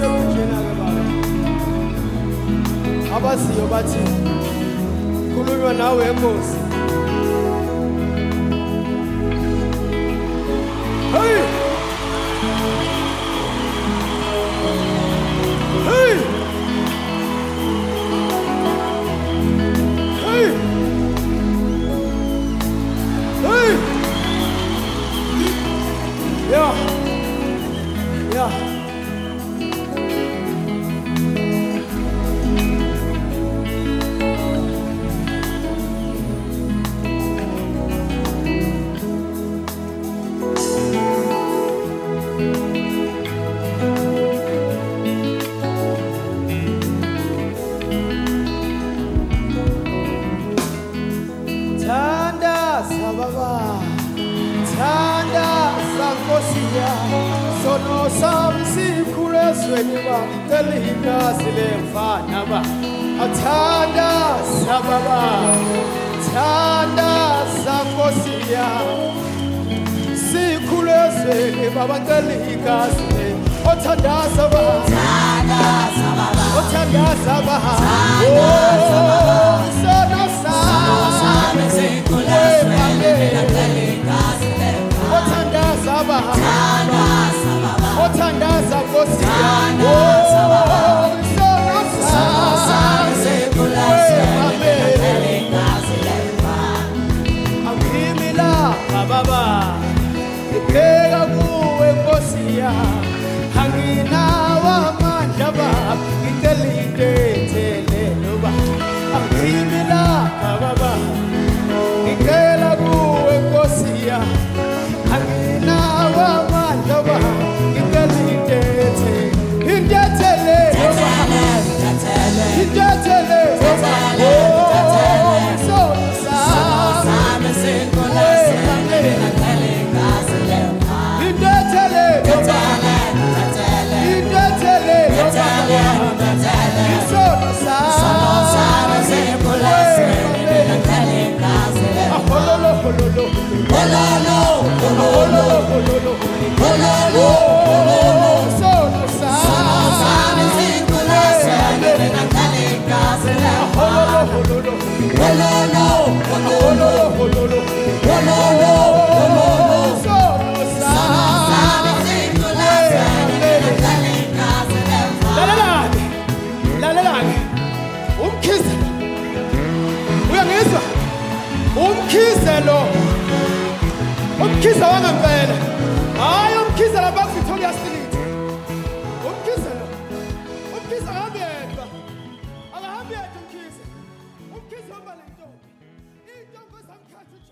sekunjena-ke baba. Abaziyo bathi khulunywa nawe Nkosi. Hey! Hey! Hey! Hey! Yeah! Yeah! Sono samsi kulesweni ba telika silefana ba athanda sababa thanda sakosia sikulesweni baba telika sile othanda sababa othanda sababa sono samsi kulesweni telika sile othanda sababa Othandaza Nkosi Angimila baba Ipheka kuwe Nkosi anginawa amandla baba ngitelide thelelo ba Angimila baba ngicela kuwe Nkosi anginawa amandla baba Umkhize wangempela hayi umkhize lapha Victoria Street umkhize ahambe yedwa akahambe yedwa umkhize uhamba le ntombi intombi esamkhatha